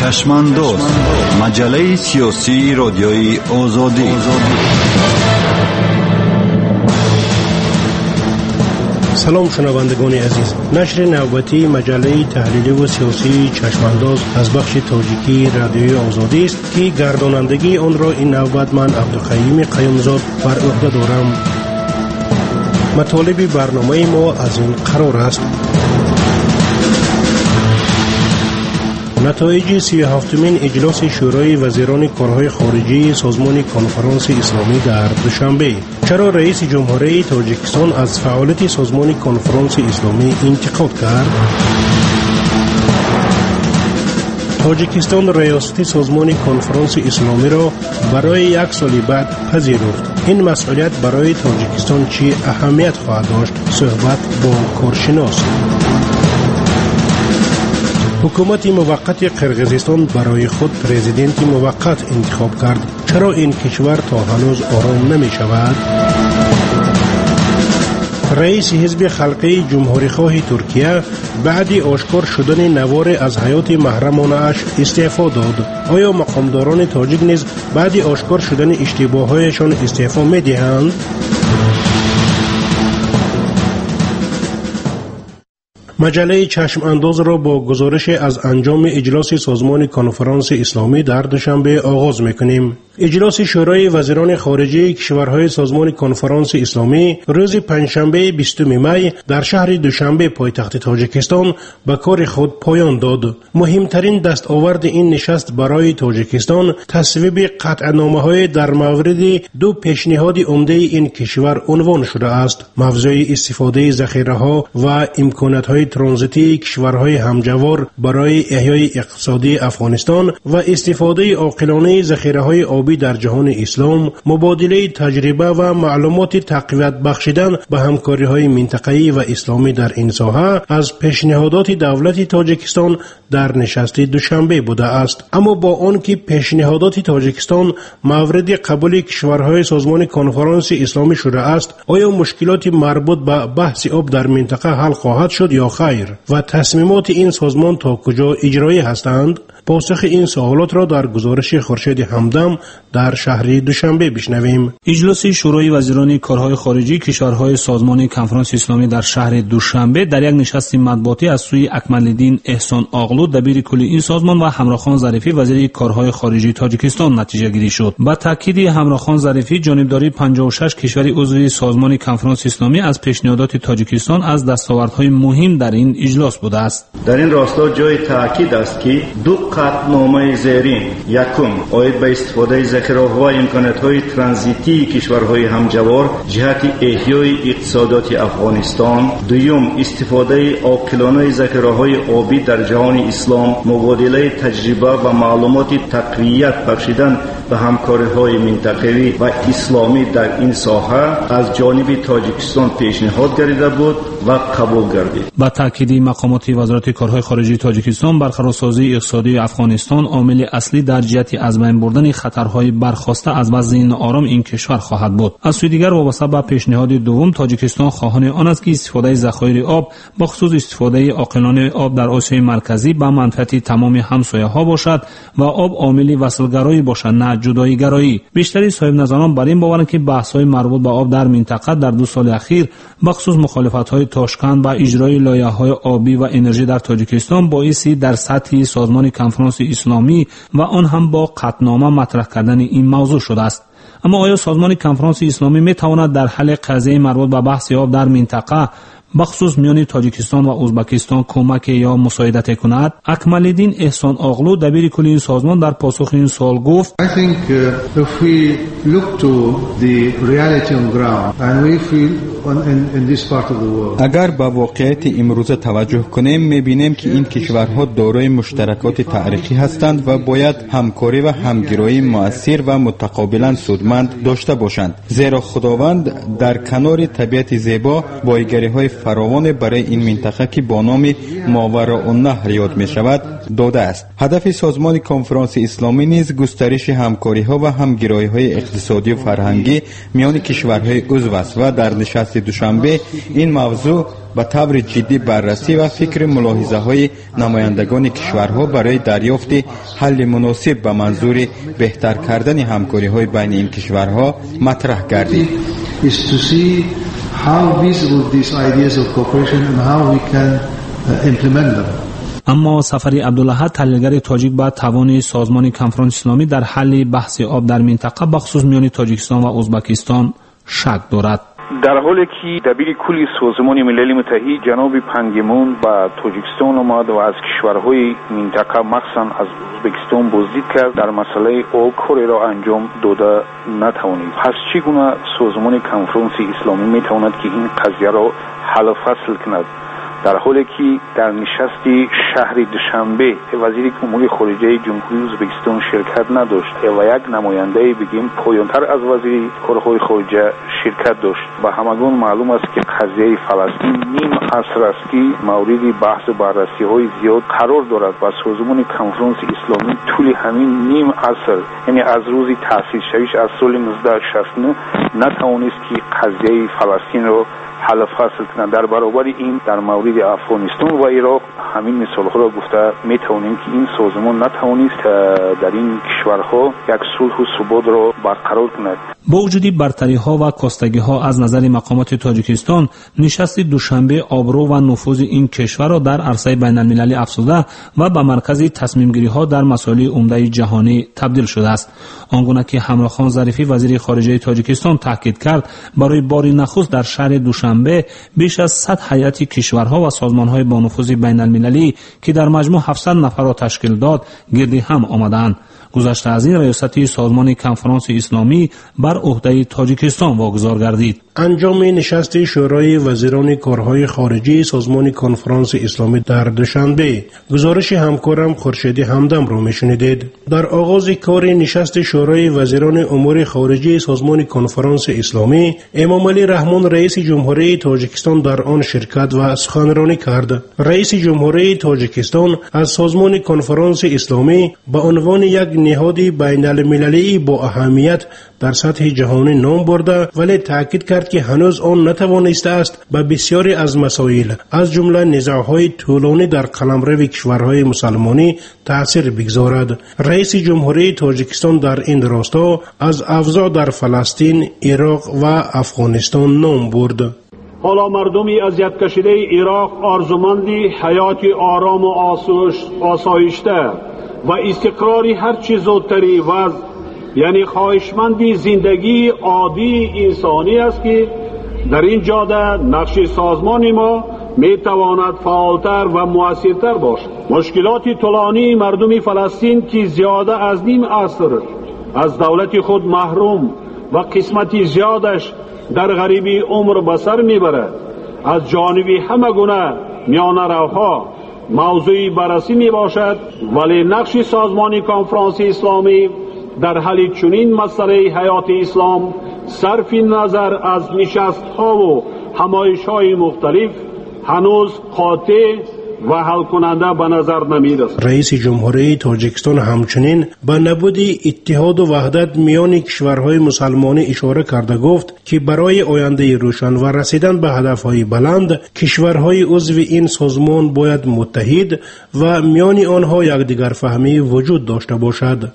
چشمانداز، مجله سیاسی رادیوی آزادی. سلام شنوندگان عزیز، نشر نوبتی مجله تحلیلی و سیاسی چشمانداز از بخش تاجیکی رادیوی آزادی است که گردانندگی آن را این نوبت من عبدالقیوم قیومزاد بر عهده دارم. مطالب برنامه ما از این قرار است: نتایج 37مین اجلاس شورای وزیران کارهای خارجی سازمان کنفرانس اسلامی در دوشنبه. چرا رئیس جمهوری تاجیکستان از فعالیت سازمان کنفرانس اسلامی انتقاد کرد؟ تاجیکستان ریاست سازمان کنفرانس اسلامی را برای یک سال بعد پذیرفت. این مسئولیت برای تاجیکستان چه اهمیت خواهد داشت؟ صحبت با کارشناس. حکومت موقت قرقیزستان برای خود پرزیدنت موقت انتخاب کرد. چرا این کشور تا هنوز آرام نمی شود؟ رئیس حزب خلقی جمهوری خواه ترکیه بعد آشکار شدن نوار از حیات محرمانه اش استعفا داد. آیا مقامداران تاجیک نیز بعد آشکار شدن اشتباهایشان استعفا می دهند؟ مجله چشم انداز را با گزارش از انجام اجلاس سازمان کنفرانس اسلامی در دوشنبه آغاز می‌کنیم. اجلاس شورای وزیران خارجه کشورهای سازمان کنفرانس اسلامی روز پنجشنبه 20 می در شهر دوشنبه پایتخت تاجیکستان به کار خود پایان داد. مهمترین دستاورد این نشست برای تاجیکستان تصویب قطعنامه‌های در مورد دو پیشنهاد عمده این کشور عنوان شده است: موضوع استفاده ذخیره‌ها و امکانات‌های ترانزیتی کشورهای همجوار برای احیای اقتصادی افغانستان و استفاده عاقلانه ذخیره‌های آبی در جهان اسلام، مبادله تجربه و معلومات تقویت بخشیدن به همکاری‌های منطقه‌ای و اسلامی در این ساحه از پیشنهادات دولت تاجیکستان در نشست دوشنبه بوده است. اما با آنکه پیشنهادات تاجیکستان مورد قبول کشورهای سازمان کنفرانس اسلامی شده است، آیا مشکلات مربوط به بحث آب در منطقه حل خواهد شد یا خیر؟ و تصمیمات این سازمان تا کجا اجرایی هستند؟ پاسخ این سوالات را در گزارش خورشید همدم در شهر دوشنبه بشنویم. اجلاس شورای وزیران کارهای خارجی کشورهای سازمان کنفرانس اسلامی در شهر دوشنبه در یک نشست مطبوعاتی از سوی اکمال‌الدین احسان آقلو دبیر کل این سازمان و همراخان ظریفی وزیر کارهای خارجی تاجیکستان نتیجه گیری شد. با تاکید همراخان ظریفی، جانبداری 56 کشور عضو سازمان کنفرانس اسلامی از پیشنهادات تاجیکستان از دستاوردهای مهم در این اجلاس بوده است. در این راستا جای تاکید است که دو قطعنامه زیرین: یکم آید به استفاده ذخیره‌ها و امکانات‌های ترانزیتی کشورهای همجوار جهت احیای اقتصادات افغانستان، دوم استفاده عاقلانه ذخیره‌های آبی در جهان اسلام، مبادله تجربه و معلومات تقویت بخشیدن به همکاری‌های منطقه‌ای و اسلامی در این ساحه از جانب تاجیکستان پیشنهاد گردیده بود و قبول گردید. با تاکید مقامات وزارت کارهای خارجی تاجیکستان، برقرارسازی اقتصادی افغانستان عامل اصلی در جهت از بین بردن خطرهای برخاسته از وضع ناآرام این کشور خواهد بود. از سوی دیگر وابسته به پیشنهاد دوم، تاجیکستان خواهان آن است که استفاده ذخایر آب، به خصوص استفاده عاقلانه آب در آسیای مرکزی، به منفعت تمام همسایه‌ها باشد و آب عامل وصلگرایی باشد، نه جدایی‌گرایی. بیشتری صاحب نظران بر این باورند که بحث‌های مربوط به آب در منطقه در 2 سال اخیر، به خصوص مخالفت‌های تاشکند با اجرای لایحه‌های آبی و انرژی در تاجیکستان، باعث در سطح سازمان کنفرانس اسلامی و آن هم با قطعنامه مطرح کردن این موضوع شده است. اما آیا سازمان کنفرانس اسلامی می تواند در حل قضیه مربوط به بحث آب در منطقه، بخصوص میان تاجیکستان و ازبکستان، کمک یا مساعدت کند؟ اکمال‌الدین احسان آقلو دبیر کل این سازمان در پاسخ این سوال گفت: I think if we look to the reality on ground and we feel in this part of the world. اگر به واقعیت امروزه توجه کنیم، می‌بینیم که این کشورها دارای مشترکات تاریخی هستند و باید همکاری و همگرایی مؤثر و متقابلا سودمند داشته باشند. زیرا خداوند در کنار طبیعت زیبا بایگری‌های فراوان برای این منطقه که با نام ماوراءالنهر یاد می شود داده است. هدف سازمان کنفرانس اسلامی نیز گسترش همکاری ها و همگرایی های اقتصادی و فرهنگی میان کشورهای عضو است و در نشست دوشنبه این موضوع به طور جدی بررسی و فکر ملاحظه های نمایندگان کشورها برای دریافت حل مناسب به منظور بهتر کردن همکاری های بین این کشورها مطرح گردید. اما سفری عبدالاحد تحلیلگر تاجیک با توان سازمان کنفرانس اسلامی در حل بحث آب در منطقه بخصوص میان تاجیکستان و ازبکستان شک دارد. در حالی که دبیر کلی سازمان ملل متحد جناب پنگیمون با تاجیکستان آمد و از کشورهای منطقه مخصوصا از ازبکستان بازدید کرد، در مسئله آب کاری را انجام داده نتوانید. پس چگونه سازمان کنفرانس اسلامی میتواند که این قضیه را حل و فصل کند؟ در حالی که در نشست شهر دوشنبه وزیر امور خارجه جمهوری ازبکستان شرکت نداشت و یک نماینده بگیم پایانتر از وزیر کارهای خارجه شرکت داشت. به همگان معلوم است که قضیه فلسطین نیم عصر است که مورد بحث و بررسی های زیاد قرار دارد و سازمان کنفرانس اسلامی طول همین نیم عصر، یعنی از روز تأسیس شویش از سال 1969 نتوانست که قضیه فلسطین را حل فصل کنند. در برابر این در مورد افغانستان و عراق همین مثالها را گفته میتوانیم که این سازمان نتوانست در این کشورها یک صلح و ثبات را برقرار کند. با وجود برتری ها و کاستگی ها از نظر مقامات تاجیکستان، نشست دوشنبه آبرو و نفوذ این کشور را در عرصه بین المللی افزوده و به مرکز تصمیم گیری ها در مسائل عمده جهانی تبدیل شده است. آنگونه که همراه خان ظریفی وزیر خارجه تاجیکستان تاکید کرد برای بار نخست در شهر دوشنبه بیش از 100 هیئت کشورها و سازمان های با نفوذ بین المللی که در مجموع 700 نفر را تشکیل داد گرد هم آمدند. گذشته از این ریاست سازمان کنفرانس اسلامی بر عهده تاجیکستان واگذار گردید. انجام نشست شورای وزیران کارهای خارجی سازمان کنفرانس اسلامی در دوشنبه، گزارش همکارم خورشیدی همدم را میشنیدید. در آغاز کار نشست شورای وزیران امور خارجی سازمان کنفرانس اسلامی، امام علی رحمان رئیس جمهوری تاجیکستان در آن شرکت و سخنرانی کرد. رئیس جمهوری تاجیکستان از سازمان کنفرانس اسلامی به عنوان یک نهاد بین المللی با اهمیت در سطح جهانی نام برده، ولی تاکید کرد که هنوز آن نتوانسته است به بسیاری از مسائل از جمله نزاع‌های طولانی در قلمرو کشورهای مسلمانی تأثیر بگذارد. رئیس جمهوری تاجیکستان در این راستا از اوضاع در فلسطین، عراق و افغانستان نام برد. حالا مردمی اذیت کشیده عراق آرزومندی حیاتی آرام و آسایشته و استقراری هر چیز زودتری وضع، یعنی خواهشمندی زندگی عادی انسانی است که در این جاده نقش سازمان ما می تواند فعالتر و مؤثرتر باشد. مشکلات طولانی مردم فلسطین که زیاده از نیم عصر از دولت خود محروم و قسمتی زیادش در غریبی عمر به سر میبرد، از جانب همه گونه میانه روها موضوعی بررسی می باشد، ولی نقش سازمان کنفرانس اسلامی در حل چنین مسئله حیات اسلام صرف نظر از نشست ها و همایش های مختلف هنوز قاطع و حل کننده به نظر نمی رسد. رئیس جمهوری تاجیکستان همچنین به نبود اتحاد و وحدت میان کشورهای مسلمانی اشاره کرده گفت که برای آینده روشن و رسیدن به هدفهای بلند، کشورهای عضو این سازمان باید متحد و میان آنها یکدیگر فهمی وجود داشته باشد.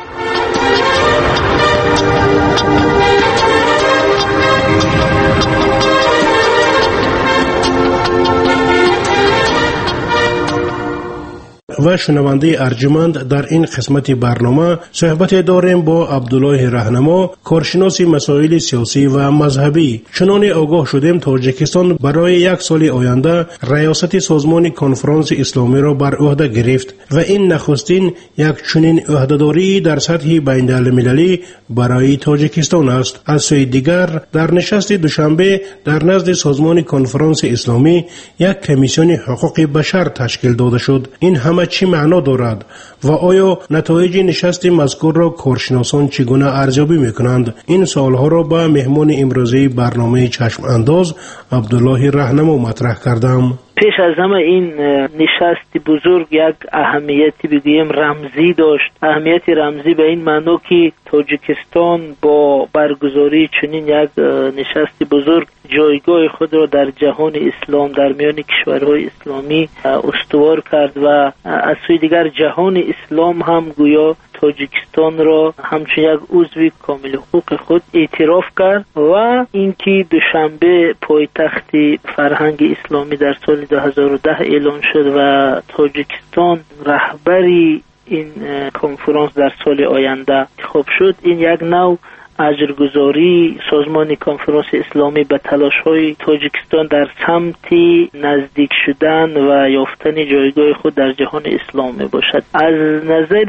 و شنونده ارجمند، در این قسمت برنامه صحبت داریم با عبدالله رهنما، کارشناس مسائل سیاسی و مذهبی. چنان آگاه شدیم تاجیکستان برای یک سال آینده ریاست سازمان کنفرانس اسلامی را بر عهده گرفت و این نخستین یک چنین عهدهداری در سطح بین المللی برای تاجیکستان است. از سوی دیگر در نشست دوشنبه در نزد سازمان کنفرانس اسلامی یک کمیسیون حقوق بشر تشکیل داده شد. این همه چی معنا دارد و آیا نتایج نشست مذکور را کارشناسان چگونه ارزیابی میکنند؟ این سوالها را با مهمان امروزی برنامه چشم انداز عبدالله رهنما مطرح کردم. پیش از همه این نشست بزرگ یک اهمیتی بگویم رمزی داشت. اهمیتی رمزی به این معنی که تاجیکستان با برگزاری چنین یک نشست بزرگ جایگاه خود را در جهان اسلام در میان کشورهای اسلامی استوار کرد و از سوی دیگر جهان اسلام هم گویا تاجیکستان را همچون یک عضو کامل حقوق خود اعتراف کرد و اینکه دوشنبه پایتخت فرهنگ اسلامی در سال 2010 اعلان شد و تاجیکستان رهبری این کنفرانس در سال آینده انتخاب شد، این یک نوع اجرگذاری سازمان کنفرانس اسلامی به تلاش‌های تاجیکستان در سمت نزدیک شدن و یافتن جایگاه خود در جهان اسلام باشد. از نظر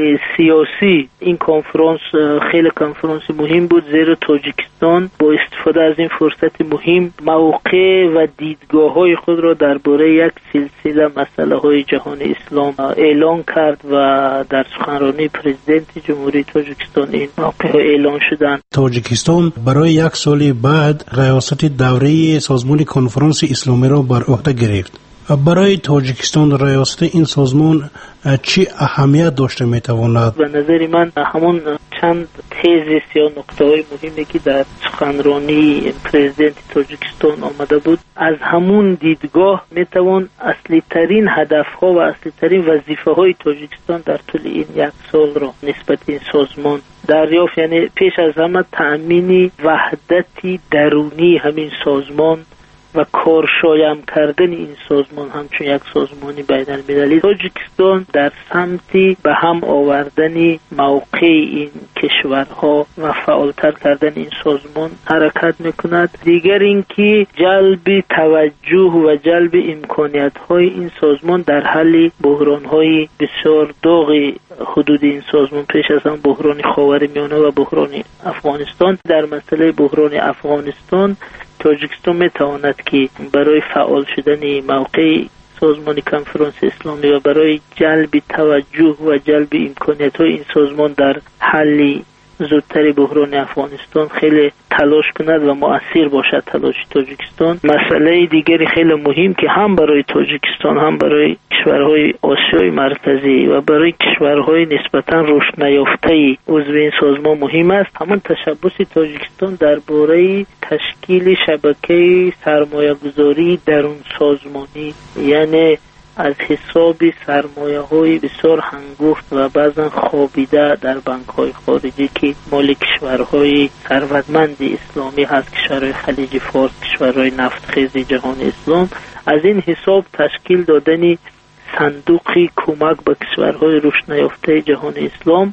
سیاسی این کنفرانس خیلی کنفرانس مهم بود، زیرا تاجیکستان با استفاده از این فرصت مهم موقع و دیدگاه‌های خود را درباره یک سلسله مسائل جهان اسلام اعلان کرد و در سخنرانی پرزیدنت جمهوری تاجیکستان این موقع اعلان شد. تاجیکستان برای یک سال بعد ریاست دوره سازمان کنفرانس اسلامی را بر عهده گرفت. برای تاجیکستان ریاست این سازمان چی اهمیت داشته میتواند؟ به نظر من همون چند تیز یا نکته های مهمی که در سخنرانی پرزیدنت تاجیکستان آمده بود، از همون دیدگاه میتوان اصلی ترین هدف ها و اصلی ترین وظیفه های تاجیکستان در طول این یک سال را نسبت این سازمان دریافت. یعنی پیش از همه تأمین وحدت درونی همین سازمان و کارشایم کردن این سازمان همچون یک سازمانی بین‌المللی. تاجیکستان در سمت به هم آوردن موقع این کشورها و فعالتر کردن این سازمان حرکت میکند. دیگر اینکه جلب توجه و جلب امکانیت‌های این سازمان در حل بحران‌های بسیار داغ حدود این سازمان، پیش از آن بحران خاورمیانه و بحران افغانستان. در مسئله بحران افغانستان تاجیکستان میتواند که برای فعال شدن موقع سازمان کنفرانس اسلامی و برای جلب توجه و جلب امکانیت‌های این سازمان در حل زودتر بحران افغانستان خیلی تلاش کند و مؤثر باشد تلاش تاجیکستان. مسئله دیگری خیلی مهم که هم برای تاجیکستان هم برای کشورهای آسیای مرکزی و برای کشورهای نسبتاً رشد نیافته عضو این سازمان مهم است، همون تشبث تاجیکستان درباره تشکیل شبکه سرمایه‌گذاری درون سازمانی، یعنی از حساب سرمایه‌های بسیار هنگفت و بعضا خوابیده در بانک‌های خارجی که مال کشورهای ثروتمند اسلامی هست، کشورهای خلیج فارس، کشورهای نفتخیز جهان اسلام، از این حساب تشکیل دادن صندوق کمک به کشورهای رشد نیافته جهان اسلام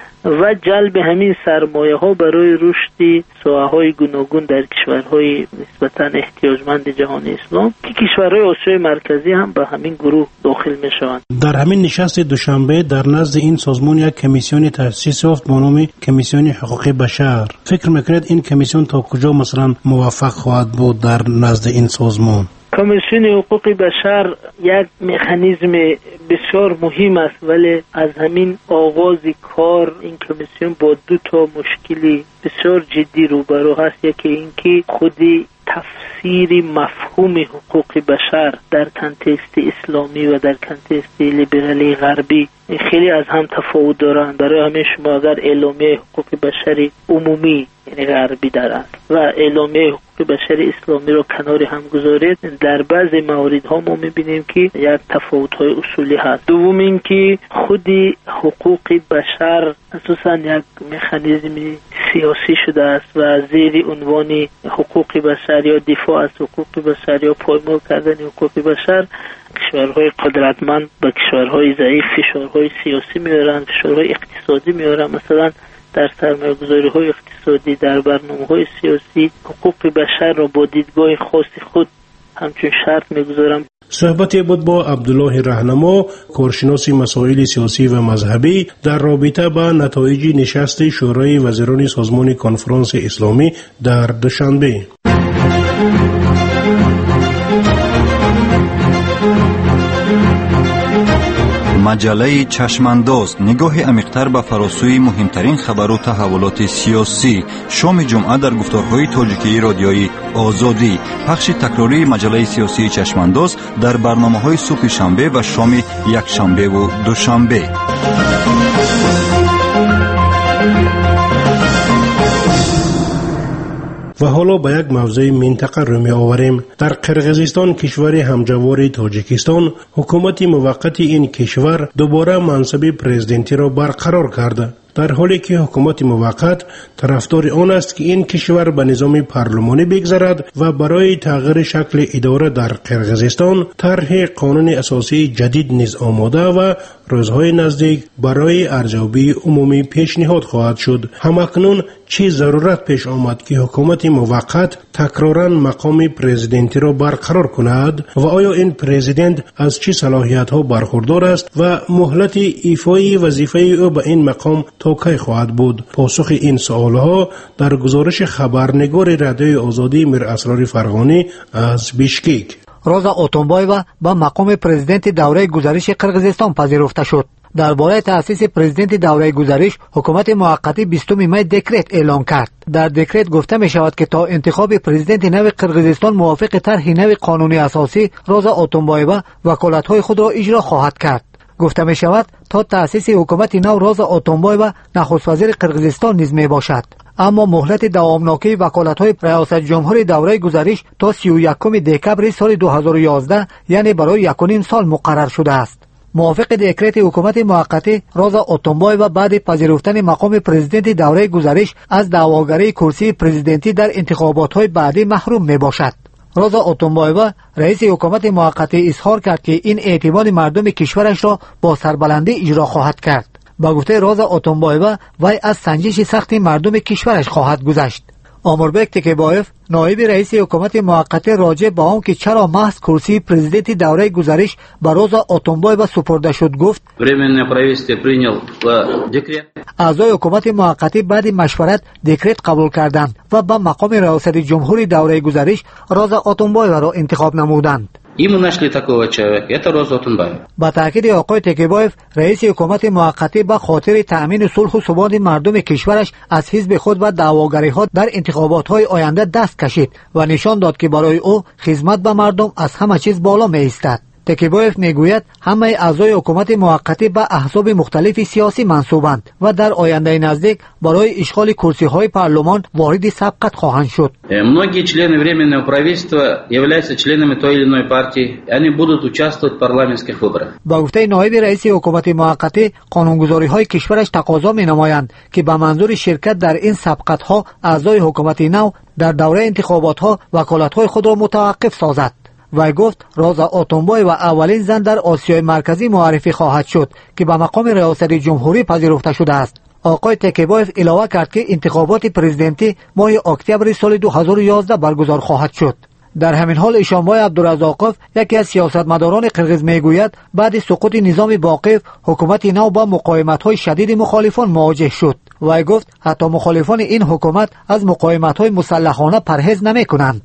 و جلب همین سرمایه ها برای رشد ساحه‌های گوناگون در کشورهای نسبتاً احتیاجمند جهان اسلام که کشورهای آسیای مرکزی هم به همین گروه داخل میشوند. در همین نشست دوشنبه در نزد این سازمان یک کمیسیون تأسیس یافت با نام کمیسیون حقوق بشر. فکر میکنید این کمیسیون تا کجا مثلا موفق خواهد بود در نزد این سازمان؟ کمیسیون حقوق بشر یک مکانیزم بسیار مهم است، ولی از همین آغاز کار این کمیسیون با دو تا مشکلی بسیار جدی روبرو هست. یکی اینکه خودی تفسیر مفهوم حقوق بشر در کنتکست اسلامی و در کنتکست لیبرالی غربی خیلی از هم تفاوت دارند. برای همین شما اگر اعلامیه حقوق بشر عمومی یعنی غربی دارند و اعلامیه حقوق بشر اسلامی رو کنار هم گذارید، در بعضی موردها ما میبینیم که یک تفاوت‌های اصولی هست. دوم اینکه خودی حقوق بشر اساساً یک مکانیزم سیاسی شده است و زیر عنوان حقوق بشر یا دفاع از حقوق بشر یا پایمال کردن حقوق بشر کشورهای قدرتمند به کشورهای ضعیف فشارهای سیاسی میارن، فشارهای اقتصادی میارن. مثلا در سرمایه‌گذاری‌های اقتصادی، در برنامه‌های سیاسی حقوق بشر را با دیدگاه خاص خود همچون شرط میگذارن. صحبتی بود با عبدالله رهنما، کارشناس مسائل سیاسی و مذهبی در رابطه با نتایج نشست شورای وزیران سازمان کنفرانس اسلامی در دوشنبه. маҷалаи чашмандоз нигоҳи амиқтар ба фаросӯи муҳимтарин хабару таҳаввулоти сиёсӣ. шоми ҷумъа дар гуфторҳои тоҷикии родиои озодӣ. пахши такрории маҷалаи сиёсии чашмандоз дар барномаҳои субҳи шанбе ва шоми якшанбеву душанбе. و حالا به یک موضوع منطقه رو می آوریم. در قرقیزستان، کشور همجوار تاجیکستان، حکومت موقت این کشور دوباره منصب پرزیدنتی را برقرار کرده، در حالی که حکومت موقت طرفدار آن است که این کشور به نظام پارلمانی بگذرد و برای تغییر شکل اداره در قرقیزستان طرح قانون اساسی جدید نیز آماده و روزهای نزدیک برای ارزیابی عمومی پیشنهاد خواهد شد. همکنون چه ضرورت پیش آمد که حکومت موقت تکرارا مقام پرزیدنتی را برقرار کند و آیا این پرزیدنت از چه صلاحیت ها برخوردار است و مهلت ایفای وظیفه او به این مقام تا کی خواهد بود؟ پاسخ این سوالها در گزارش خبرنگار رادیوی آزادی میر اسرار فرغانی از بیشکک. روزا اتونبایوا با مقام پرزیدنت دوره گزارش قرقیزستان پذیرفته شد. درباره تأسیس پرزیدنت دوره گزارش، حکومت موقتی 20 می دکرت اعلام کرد. در دکرت گفته می شود که تا انتخاب پرزیدنت نو قرقیزستان موافق طرح نو قانونی اساسی، روزا اتونبایوا وکالت‌های خود را اجرا خواهد کرد. گفته می شود تا تأسیس حکومت نو روزا اتونبایوا نخست وزیر قرقیزستان نیز می باشد. اما مهلت دوامناکی وکالت‌های ریاست جمهوری دوره گزارش تا 31 دکبر سال 2011 یعنی برای 1.5 سال مقرر شده است. موافق دکرت حکومت موقتی، روزا اتونبایوا بعد پذیرفتن مقام پرزیدنت دوره گزارش از دعواگری کرسی پرزیدنتی در انتخابات‌های بعدی محروم می باشد. روزا اتونبایوا رئیس حکومت موقتی اظهار کرد که این اعتماد مردم کشورش را با سربلندی اجرا خواهد کرد. با گفته روزا اتونبایوا وی از سنجش سخت مردم کشورش خواهد گذشت. آموربک تکیبایف نایب رئیس حکومت موقت راجع به آن که چرا محض کرسی پرزیدنت دوره گزارش به روزا اتونبایوا سپرده شد گفت اعضای حکومت موقتی بعد مشورت دکرت قبول کردند و به مقام ریاست جمهوری دوره گزارش روزا اتونبایوا را انتخاب نمودند. Ему нашли такого человека, это Роза Отунбаева. با تاکید آقای تکیبایف، رئیس حکومت موقتی به خاطر تأمین صلح و ثبات مردم کشورش از حزب خود و دعواگری‌ها در انتخابات‌های آینده دست کشید و نشان داد که برای او خدمت به مردم از همه چیز بالا می‌ایستد. تکیبایف میگوید همه اعضای حکومت موقتی به احزاب مختلف سیاسی منسوبند و در آینده نزدیک برای اشغال کرسی‌های پارلمان وارد سبقت خواهند شد. Многие члены временного правительства являются членами той или иной партии, они будут участвовать в парламентских выборах. با گفته نایب رئیس حکومت موقتی، قانونگذاری‌های کشورش تقاضا می‌نمایند که به منظور شرکت در این سبقت‌ها اعضای حکومت نو در دوره انتخابات‌ها وکالت‌های خود را متوقف سازد. وی گفت روزا اتونبایوا اولین زن در آسیای مرکزی معرفی خواهد شد که به مقام ریاست جمهوری پذیرفته شده است. آقای تکیبایف علاوه کرد که انتخابات پرزیدنتی ماه اکتبر سال 2011 برگزار خواهد شد. در همین حال ایشانبای عبدالرزاقوف، یکی از سیاستمداران قرقیز، میگوید بعد سقوط نظام باقی حکومت نو با مقاومت‌های شدید مخالفان مواجه شد. وی گفت حتی مخالفان این حکومت از مقاومت‌های مسلحانه پرهیز نمی‌کنند.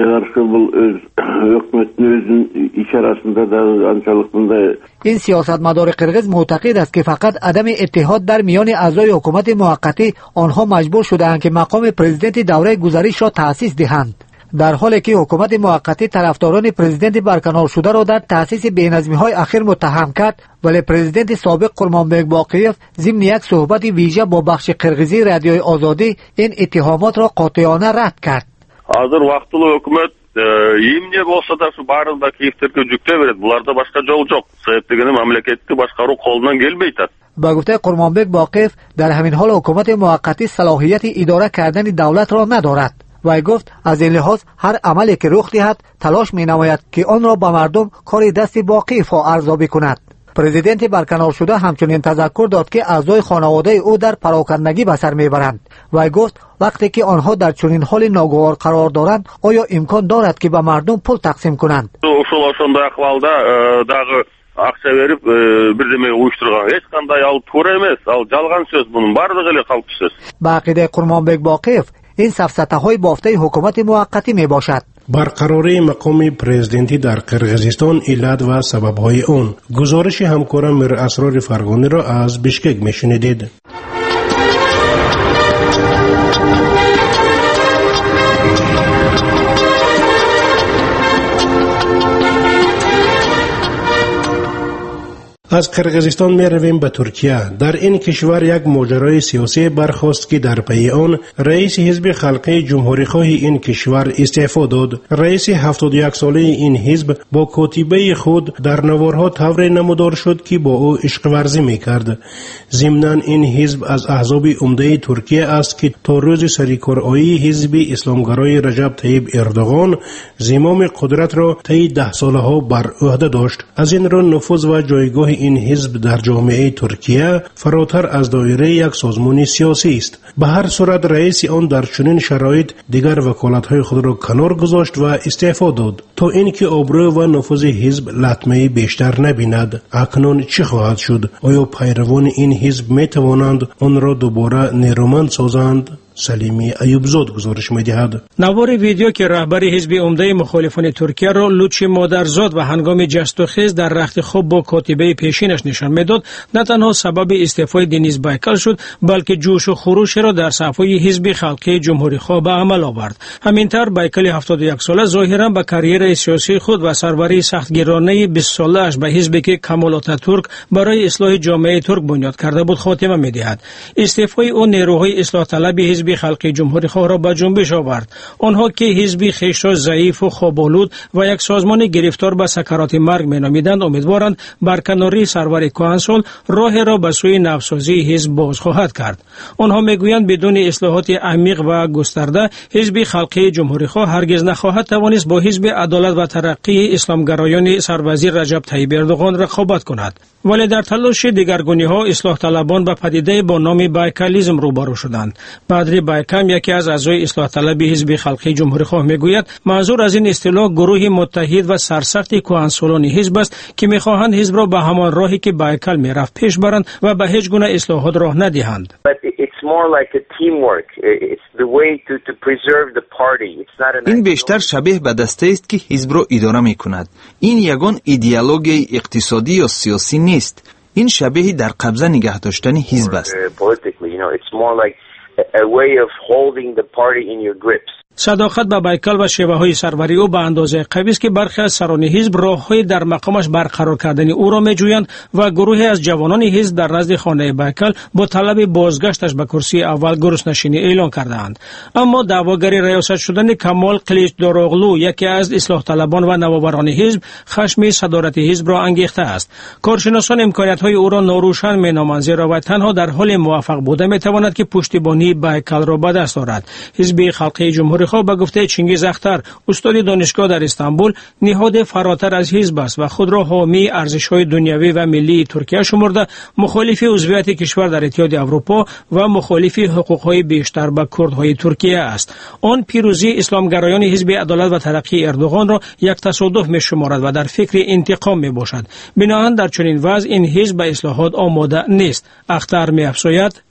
این سیاستمدار قرقیز معتقد است که فقط عدم اتحاد در میان اعضای حکومت موقتی آنها مجبور شدند که مقام پرزیدنت دوره گذشته را تأسیس دهند. در حالی که حکومت موقتی طرفداران پرزیدنت برکنار شده را در تأسیس بی‌نظمی‌های اخیر متهم کرد، ولی پرزیدنت سابق قرمانبک باقیف ضمن یک صحبت ویژه با بخش قرقیزی رادیوی آزادی این اتهامات را قاطعانه رد کرد. Hazır vaqtlı hökumət emne bolsa da şu barında keyiflerge jükte beredi. Bularda başka yol yok. Sebepligini mamlaketni boshqaruv qo'ldan kelmaydi. با گفته قرمانبک باقیف در همین حال حکومت موقتی صلاحیت اداره کردن دولت را ندارد. وی گفت از این لحاظ هر عملی که رخ دهد تلاش می نماید که آن را به مردم کار دست باقیف را ارزیابی کند. پرزیدنت برکنار شده همچنین تذکر داد که اعضای خانواده او در پراکندگی به سر میبرند. وی گفت وقتی که آنها در چنین حال ناگوار قرار دارند آیا امکان دارد که به مردم پول تقسیم کنند؟ Ошондой акыбалда дагы акча берип бирдеме уюштурган эч кандай ал туура эмес, ал жалган сөз, бунун бардыгы эле калпты сөз. با عقیده قرمانبک باقیف این سفسطه‌های بافته حکومت موقتی می باشد. برقراری مقام پرزیدنتی در قرقیزستان، علت و سببهای آن. گزارش همکارم میر اسرار فرغانی را از بشکک میشنیدید. از قرقیزستان می رویم به ترکیه. در این کشور یک ماجرای سیاسی برخاست که در پی آن رئیس حزب خلقی جمهوری خواه این کشور استعفا داد. رئیس 71 ساله این حزب با کاتبه خود در نوارها طور نمودار شد که با او عشق ورزی می کرد. ضمناً این حزب از احزاب عمده ترکیه است که تا روز سرکارآیی حزب اسلامگرای رجب طیب اردوغان زمام قدرت را طی 10 سالها بر عهده داشت. از این رو نفوذ و جایگاه این حزب در جامعه ترکیه فراتر از دایره یک سازمان سیاسی است. به هر صورت رئیس آن در چنین شرایط دیگر وکالت‌های خود را کنار گذاشت و استعفا داد تا اینکه آبرو و نفوذ حزب لطمه بیشتر نبیند. اکنون چه خواهد شد؟ آیا پیروان این حزب می توانند آن را دوباره نیرومند سازند؟ سلیمی ایوبزاد گزارش می‌دهد. نوار ویدیو که رهبر حزب عمده مخالفان ترکیه را لوچی مادرزاد و هنگام جست و خیز در رخت خواب با کاتبه پیشینش نشان میداد، نه تنها سبب استعفای دنیز بایکل شد، بلکه جوش و خروش را در صفای حزب خلقی جمهوری خواه به عمل آورد. همینطور بایکل 71 ساله ظاهرا به کریر سیاسی خود و سروری سختگیرانه 20 ساله‌اش به حزبی که کمال آتاتورک برای اصلاح جامعه ترک بنیاد کرده بود خاتمه می‌دهد. استعفای او نیروهای اصلاح طلب حزب خلقی جمهوری خواه را به جنبش آورد. آنها که حزبی خویش را ضعیف و خواب‌آلود و یک سازمان گرفتار به سکرات مرگ می‌نامیدند، امیدوارند برکناری سرور کهنسال راه را به سوی نوسازی حزب باز خواهد کرد. آنها میگویند بدون اصلاحات عمیق و گسترده حزب خلقی جمهوری خواه هرگز نخواهد توانست با حزب عدالت و ترقی اسلامگرایان سروزیر رجب طیب اردوغان رقابت کند. ولی در تلاش دیگرگونی‌ها اصلاح طلبان به پدیده با نام بایکالیسم روبرو شدند. بدری بایکم، یکی از اعضای اصلاح طلب حزب خلقی جمهوری خواه، میگوید منظور از این اصطلاح گروه متحد و سرسخت کهنسالان حزب است که میخواهند حزب را به همان راهی که بایکل میرفت پیش برند و به هیچ گونه اصلاحات راه ندهند. این بیشتر شبیه به دسته است که حزب را اداره میکند. این یگان ایدئولوژی اقتصادی یا سیاسی نیست. این شبیه در قبضه نگه داشتن حزب است. صداقت به بایکل و شیوه‌های سروری او به اندازه قوی است که برخی از سران حزب راه‌های در مقامش برقرار کردن او را می‌جویند و گروهی از جوانان حزب در نزد خانه بایکل با طلب بازگشتش به کرسی اول گرسنشینی اعلان کردند. اما دعواگر ریاست شدن کمال قلیچداروغلو، یکی از اصلاح طلبان و نوآوران حزب، خشم صدارت حزب را انگیخته است. کارشناسان امکانیت‌های او را ناروشن می‌نامند، زیرا و تنها در حال موفق بوده می‌تواند که پشتیبانی بایکل را به دست آورد. حزب خلقی جمهوری خواه به گفته چنگیز اختر، استاد دانشگاه در استانبول، نهاد فراتر از حزب است و خود را حامی ارزش‌های دنیوی و ملی ترکیه شمرده، مخالف عضویت کشور در اتحاد اروپا و مخالف حقوق‌های بیشتر به کردهای ترکیه است. آن پیروزی اسلامگرایان حزب عدالت و ترقی اردوغان را یک تصادف می‌شمارد و در فکر انتقام می‌باشد. بنابراین در چنین وضع این حزب به اصلاحات آماده نیست. اختر می‌افزاید: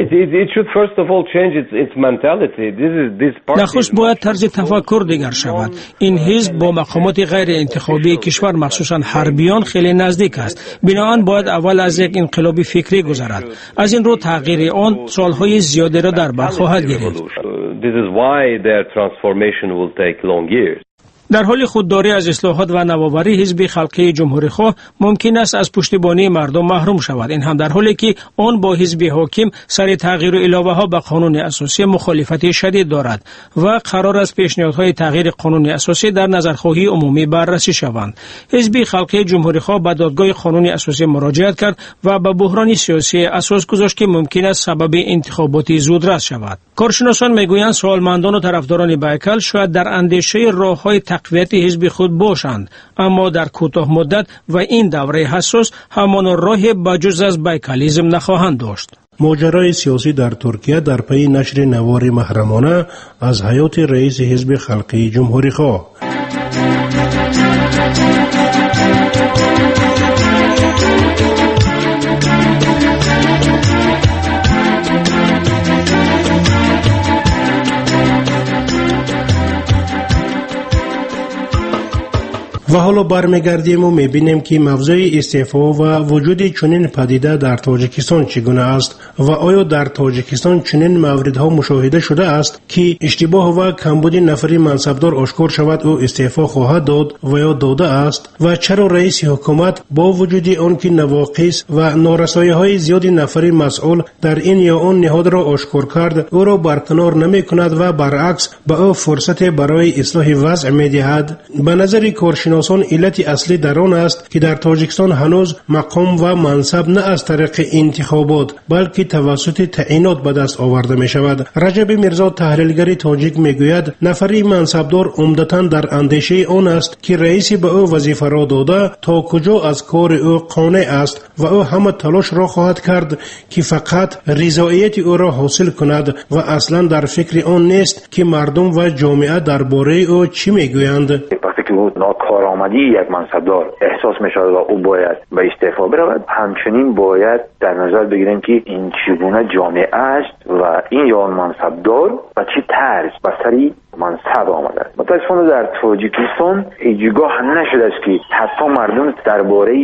نخست باید طرز تفکر دیگر شود. این حزب با مقامات غیر انتخابی کشور مخصوصا حربیان خیلی نزدیک است. بنابراین باید اول از یک انقلاب فکری گذرد. از این رو تغییر آن سالهای زیادی را در بر خواهد گرفت. در حال خودداری از اصلاحات و نوآوری حزب خلقی جمهوری خواه ممکن است از پشتیبانی مردم محروم شود. این هم در حالی که آن با حزب حاکم سر تغییر و علاوه ها به قانون اساسی مخالفت شدید دارد و قرار است پیشنهادهای تغییر قانون اساسی در نظرخواهی عمومی بررسی شوند. حزب خلقی جمهوری خواه به دادگاه قانون اساسی مراجعت کرد و به بحران سیاسی اساس گذاشت که ممکن است سبب انتخابات زودرس شود. کارشناسان میگویند سوالمندان و طرفداران بایکل شاید در اندیشه راههای تقویت حزب خود باشند، اما در کوتاه مدت و این دوره حساس همان راه بجز از بایکالیسم نخواهند داشت. ماجرای سیاسی در ترکیه در پی نشر نوار محرمانه از حیات رئیس حزب خلقی جمهوری خواه. و حالا برمیگردیم و میبینیم که موضوع استعفا و وجود چنین پدیده در تاجیکستان چگونه است و آیا در تاجیکستان چنین موردها مشاهده شده است که اشتباه و کمبود نفری منصبدار آشکار شود و استعفا خواهد داد و یا داده است و چرا رئیس حکومت با وجود آنکه نواقص و نارسایی‌های زیاد نفری مسئول در این یا آن نهاد را آشکار کرد او را برکنار نمی کند و برعکس به او فرصت برای اصلاح وضع می دهد؟ به نظر کارشناسان علت اصلی در آن است که در تاجیکستان هنوز مقام و منصب نه از طریق انتخابات بلکه توسط تعیینات به دست آورده می شود. رجب میرزا تحلیلگر تاجیک می گوید نفری منصبدار عمدتاً در اندیشه آن است که رئیس به او وظیفه را داده تا کجا از کار او قانع است و او همه تلاش را خواهد کرد که فقط رضایت او را حاصل کند و اصلا در فکر آن نیست که مردم و جامعه درباره او چی میگویند. وقتی که او ناکارآمدی یک منصبدار احساس می شود و او باید به استعفا برود، همچنین باید در نظر بگیریم که این چگونه جامعه است و این یا آن منصبدار و چه طرز به سری منصب آمده است. متاسفانه در تاجیکستان هیچگاه نشده است که حتی مردم درباره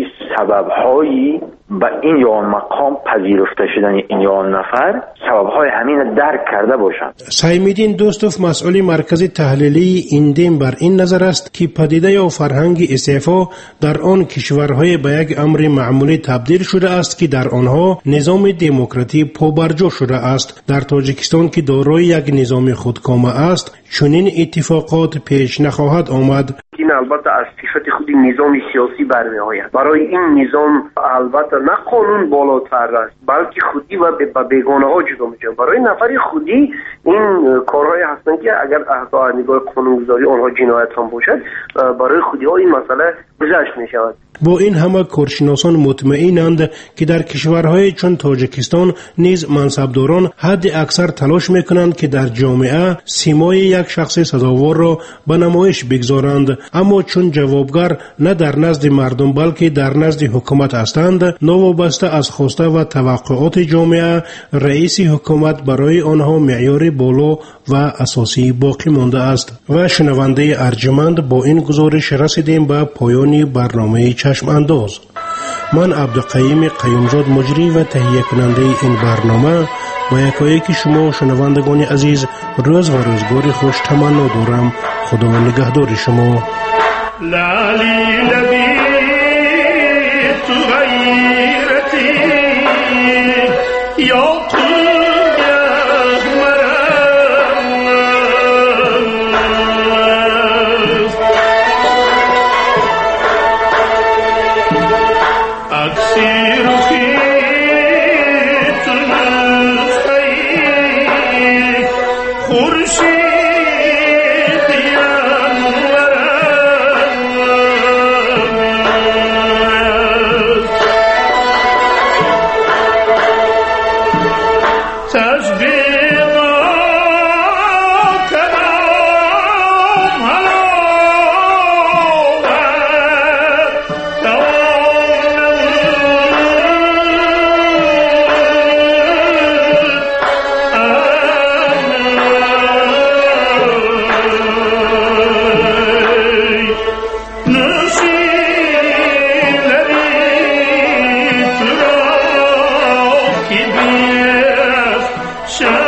سبب‌های به این یا آن مقام پذیرفته شدن این یا آن نفر سبب‌های همین درک کرده باشند. سیم‌الدین دوستوف مسئول مرکز تحلیلی ایندیم بر این نظر است که پدیده یا فرهنگ استعفا در آن کشورهای به یک امر معمولی تبدیل شده است که در آنها نظام دموکراتی پابرجا شده است. در تاجیکستان که دارای یک نظام خودکامه است چنین اتفاقات پیش نخواهد آمد. این البته از صفت خود نظام سیاسی برمی آید. برای این نظام البته نه قانون بالاتر است بلکه خودی و به بیگانه ها جدا می شود. برای نفری خودی این کارهای هستند که اگر از نگاه قانونگذاری آنها جنایت هم باشد برای خودی ها این مسئله گذشت می شود. با این همه کارشناسان مطمئنند که در کشورهای چون تاجیکستان نیز منصبداران حد اکثر تلاش میکنند که در جامعه سیمای یک شخص سزاوار را به نمایش بگذارند، اما چون جوابگر نه در نزد مردم بلکه در نزد حکومت هستند، نوابسته از خواسته و توقعات جامعه رئیس حکومت برای آنها معیار بالا و اساسی باقی مانده است. و شنونده ارجمند با این گزارش رسیدیم به پایان برنامه چشم انداز. من عبدالقیوم قیومزاد مجری و تهیه کننده این برنامه با یکایک شما شنوندگان عزیز روز و روزگار خوش تمنا دارم. خدا نگهدار شما. لالی لبی تو غیرتی یا Shine.